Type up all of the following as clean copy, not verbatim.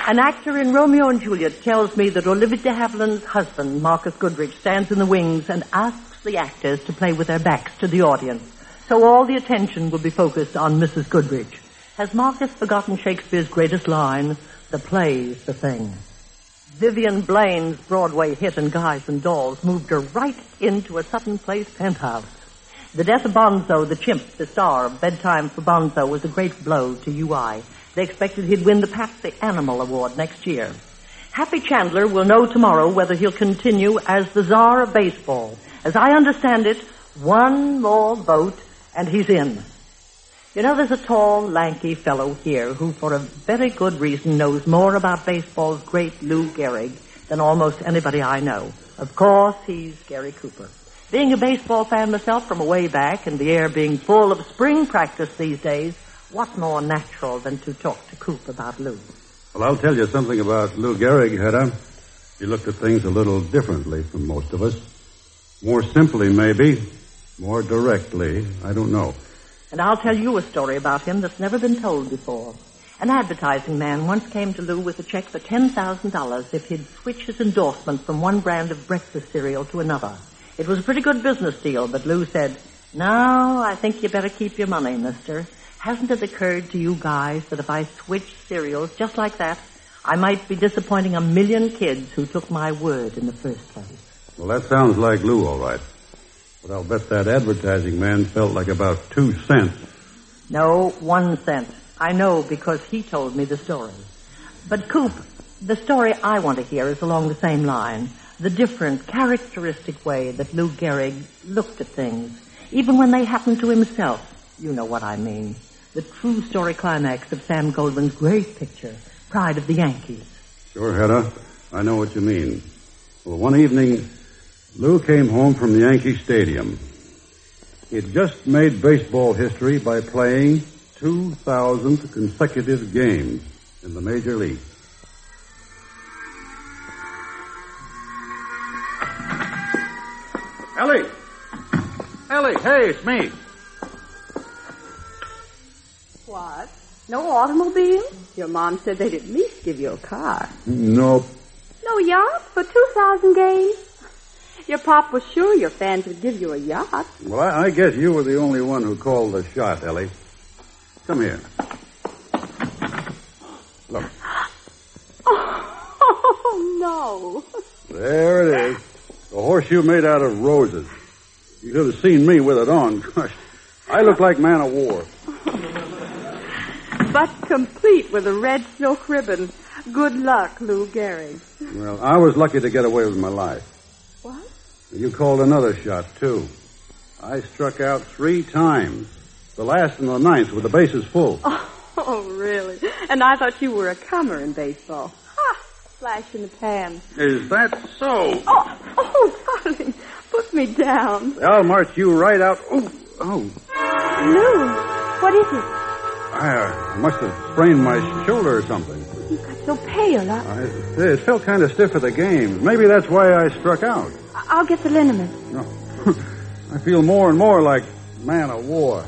An actor in Romeo and Juliet tells me that Olivia de Havilland's husband, Marcus Goodrich, stands in the wings and asks the actors to play with their backs to the audience, so all the attention will be focused on Mrs. Goodrich. Has Marcus forgotten Shakespeare's greatest line, "The play's the thing"? Vivian Blaine's Broadway hit and Guys and Dolls moved her right into a Sutton Place penthouse. The death of Bonzo, the chimp, the star of Bedtime for Bonzo, was a great blow to UI. They expected he'd win the Patsy Animal Award next year. Happy Chandler will know tomorrow whether he'll continue as the czar of baseball. As I understand it, one more vote and he's in. You know, there's a tall, lanky fellow here who, for a very good reason, knows more about baseball's great Lou Gehrig than almost anybody I know. Of course, he's Gary Cooper. Being a baseball fan myself from way back and the air being full of spring practice these days, what more natural than to talk to Coop about Lou? Well, I'll tell you something about Lou Gehrig, Hedda. He looked at things a little differently from most of us. More simply, maybe. More directly. I don't know. And I'll tell you a story about him that's never been told before. An advertising man once came to Lou with a check for $10,000 if he'd switch his endorsement from one brand of breakfast cereal to another. It was a pretty good business deal, but Lou said, "No, I think you better keep your money, mister. Hasn't it occurred to you guys that if I switched cereals just like that, I might be disappointing 1 million kids who took my word in the first place?" Well, that sounds like Lou, all right. But I'll bet that advertising man felt like about 2 cents. No, 1 cent. I know because he told me the story. But, Coop, the story I want to hear is along the same line. The different, characteristic way that Lou Gehrig looked at things, even when they happened to himself. You know what I mean. The true story climax of Sam Goldwyn's great picture, Pride of the Yankees. Sure, Hedda. I know what you mean. Well, one evening, Lou came home from the Yankee Stadium. He'd just made baseball history by playing 2,000 consecutive games in the Major League. Ellie! Ellie, hey, it's me. What? No automobile? Your mom said they'd at least give you a car. Nope. No yacht for 2,000 games? Your pop was sure your fans would give you a yacht. Well, I guess you were the only one who called the shot, Ellie. Come here. Look. Oh, no. There it is. A horseshoe made out of roses. You should have seen me with it on. Gosh, I look like Man of War. But complete with a red silk ribbon. Good luck, Lou Gehrig. Well, I was lucky to get away with my life. What? You called another shot, too. I struck out 3 times. The last and the 9th with the bases full. Oh, really? And I thought you were a comer in baseball. Ha! Flash in the pan. Is that so? Oh, darling. Put me down. I'll march you right out. Oh. Lou, what is it? I must have sprained my shoulder or something. You got so pale. It felt kind of stiff at the game. Maybe that's why I struck out. I'll get the liniment. No. I feel more and more like Man of War.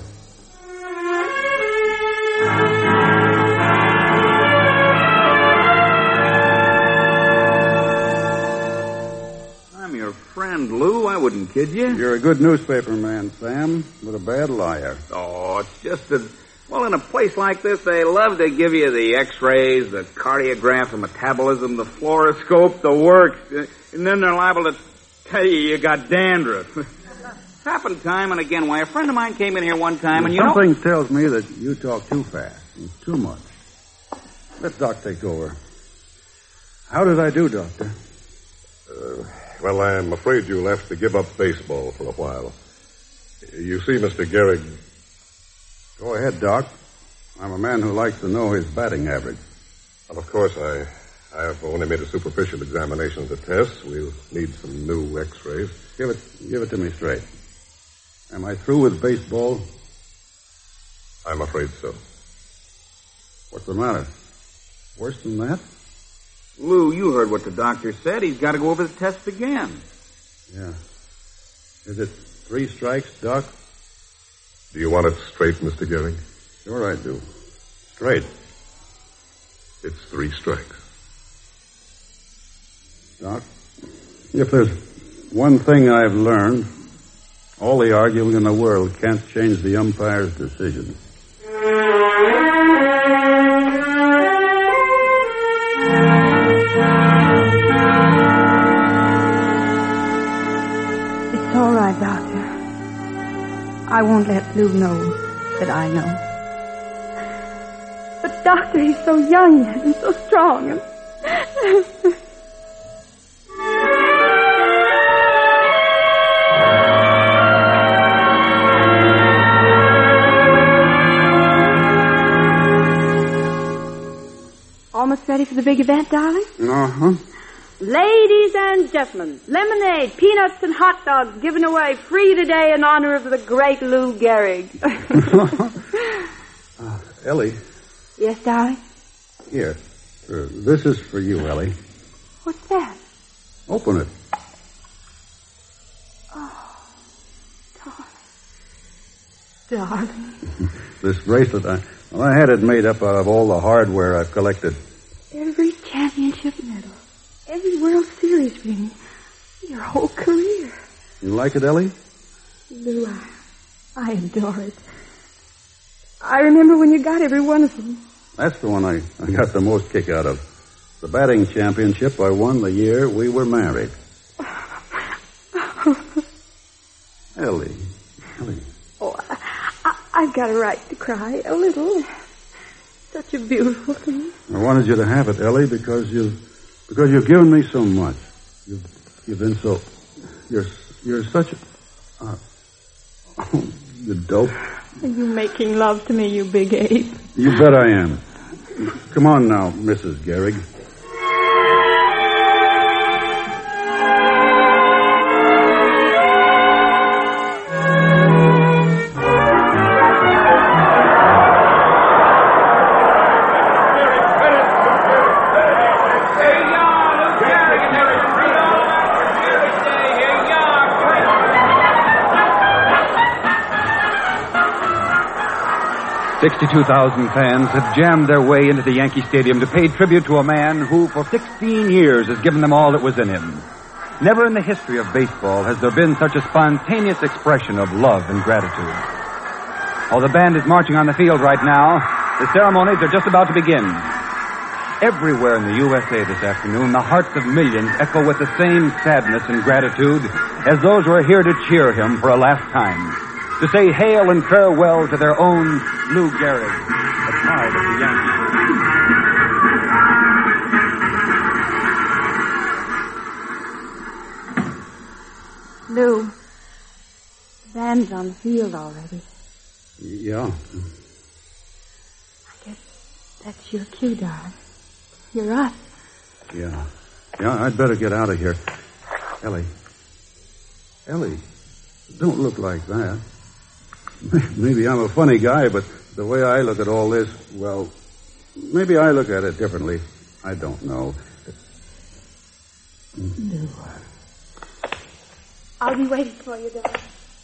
I'm your friend, Lou. I wouldn't kid you. You're a good newspaper man, Sam, but a bad liar. Oh, it's just that, well, in a place like this, they love to give you the x-rays, the cardiograph, the metabolism, the fluoroscope, the works, and then they're liable to tell you got dandruff. Happened time and again. Why, a friend of mine came in here one time and Something tells me that you talk too fast and too much. Let Doc take over. How did I do, Doctor? Well, I'm afraid you'll have to give up baseball for a while. You see, Mr. Gehrig... Go ahead, Doc. I'm a man who likes to know his batting average. Well, of course, I have only made a superficial examination of the tests. We'll need some new x-rays. Give it to me straight. Am I through with baseball? I'm afraid so. What's the matter? Worse than that? Lou, you heard what the doctor said. He's got to go over the tests again. Yeah. Is it 3 strikes, Doc? Do you want it straight, Mr. Gehrig? Sure I do. Straight. It's 3 strikes. Doc, if there's one thing I've learned, all the arguing in the world can't change the umpire's decision. It's all right, Doctor. I won't let Lou know that I know. But, Doctor, he's so young yet and so strong. And... Almost ready for the big event, darling? Uh-huh. Ladies and gentlemen, lemonade, peanuts, and hot dogs given away free today in honor of the great Lou Gehrig. Ellie. Yes, darling? Here. This is for you, Ellie. What's that? Open it. Oh, darling. This bracelet, I had it made up out of all the hardware I've collected. Every championship medal. Every World Series ring. Your whole career. You like it, Ellie? Lou, I adore it. I remember when you got every one of them. That's the one I got the most kick out of. The batting championship I won the year we were married. Ellie. Oh, I've got a right to cry a little. Such a beautiful thing. I wanted you to have it, Ellie, because you've given me so much. You've been so... You're such a... you dope. Are you making love to me, you big ape? You bet I am. Come on now, Mrs. Gehrig. $62,000 fans have jammed their way into the Yankee Stadium to pay tribute to a man who, for 16 years, has given them all that was in him. Never in the history of baseball has there been such a spontaneous expression of love and gratitude. Oh, the band is marching on the field right now. The ceremonies are just about to begin. Everywhere in the USA this afternoon, the hearts of millions echo with the same sadness and gratitude as those who are here to cheer him for a last time. To say hail and farewell to their own Lou Gehrig, the pride of the Yankees. Lou, the band's on the field already. Yeah. I guess that's your cue, darling. You're us. Yeah, I'd better get out of here. Ellie, don't look like that. Maybe I'm a funny guy, but the way I look at all this, well, maybe I look at it differently. I don't know. No. I'll be waiting for you, darling.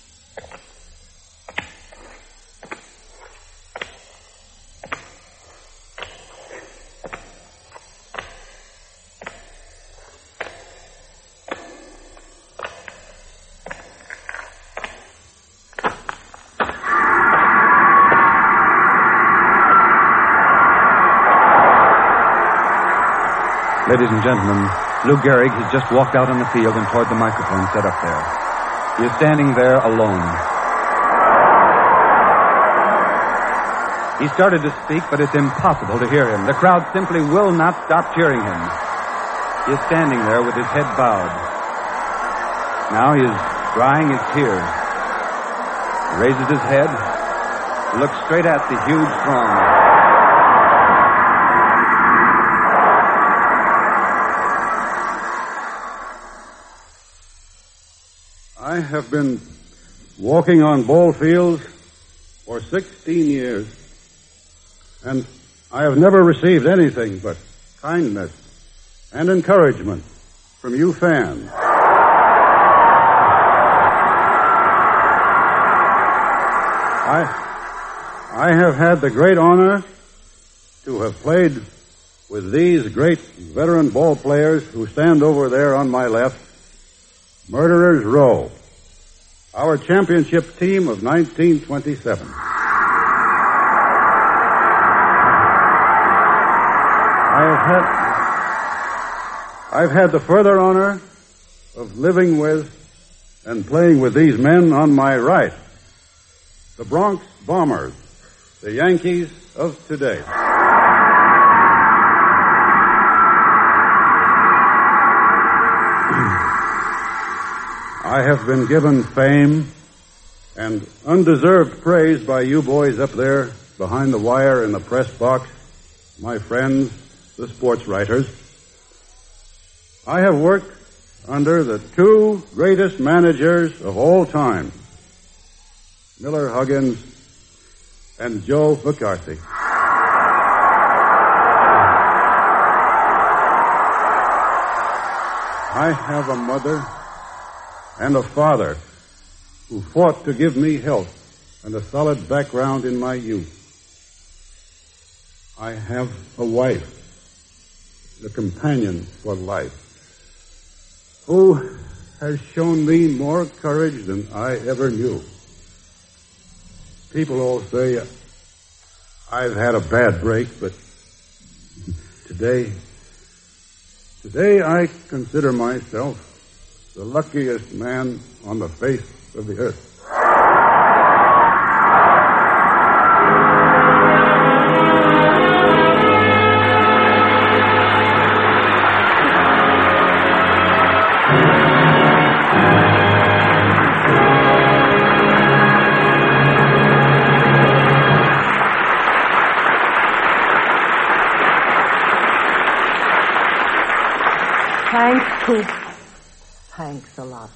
Ladies and gentlemen, Lou Gehrig has just walked out on the field and toward the microphone set up there. He is standing there alone. He started to speak, but it's impossible to hear him. The crowd simply will not stop cheering him. He is standing there with his head bowed. Now he is drying his tears. He raises his head, looks straight at the huge throng. I have been walking on ball fields for 16 years, and I have never received anything but kindness and encouragement from you fans. I have had the great honor to have played with these great veteran ball players who stand over there on my left, Murderers Row, our championship team of 1927. I've had the further honor of living with and playing with these men on my right, the Bronx Bombers, the Yankees of today. I have been given fame and undeserved praise by you boys up there behind the wire in the press box, my friends, the sports writers. I have worked under the two greatest managers of all time, Miller Huggins and Joe McCarthy. I have a mother and a father who fought to give me health and a solid background in my youth. I have a wife, a companion for life, who has shown me more courage than I ever knew. People all say I've had a bad break, but today I consider myself the luckiest man on the face of the earth. Thanks a lot.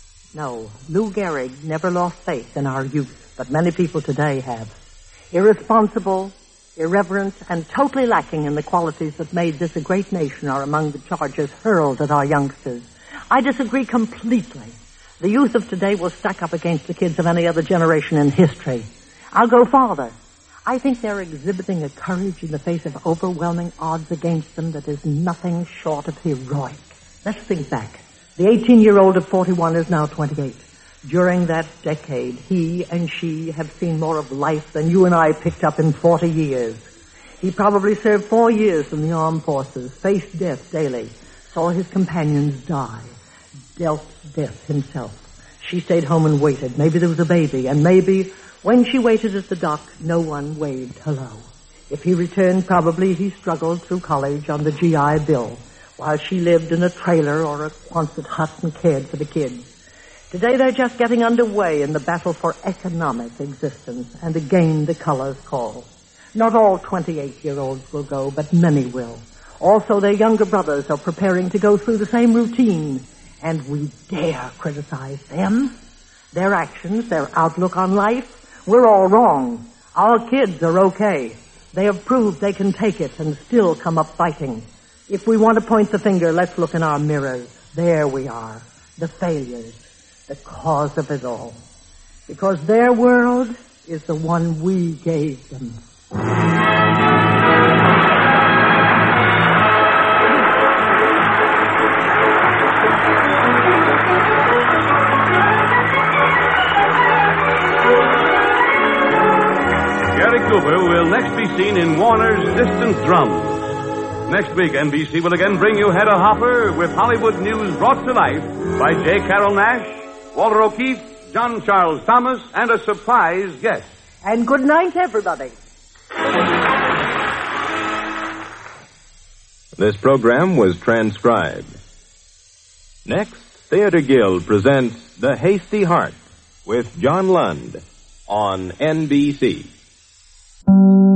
No, Lou Gehrig never lost faith in our youth, but many people today have. Irresponsible, irreverent, and totally lacking in the qualities that made this a great nation are among the charges hurled at our youngsters. I disagree completely. The youth of today will stack up against the kids of any other generation in history. I'll go farther. I think they're exhibiting a courage in the face of overwhelming odds against them that is nothing short of heroic. Let's think back. The 18-year-old of 41 is now 28. During that decade, he and she have seen more of life than you and I picked up in 40 years. He probably served 4 years in the armed forces, faced death daily, saw his companions die, dealt death himself. She stayed home and waited. Maybe there was a baby, and maybe when she waited at the dock, no one waved hello. If he returned, probably he struggled through college on the GI Bill, while she lived in a trailer or a Quonset hut and cared for the kids. Today they're just getting underway in the battle for economic existence and the game the colors call. Not all 28-year-olds will go, but many will. Also, their younger brothers are preparing to go through the same routine, and we dare criticize them. Their actions, their outlook on life, we're all wrong. Our kids are okay. They have proved they can take it and still come up fighting. If we want to point the finger, let's look in our mirrors. There we are, the failures, the cause of it all. Because their world is the one we gave them. Gary Cooper will next be seen in Warner's Distant Drums. Next week, NBC will again bring you Hedda Hopper with Hollywood news brought to life by J. Carroll Nash, Walter O'Keefe, John Charles Thomas, and a surprise guest. And good night, everybody. This program was transcribed. Next, Theater Guild presents The Hasty Heart with John Lund on NBC.